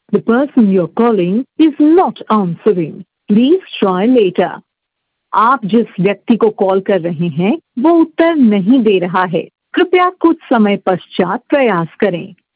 The person you're calling is not answering. Please try later. आप जिस व्यक्ति को कॉल कर रहे हैं वो उत्तर नहीं दे रहा है। कृपया कुछ समय पश्चात प्रयास करें।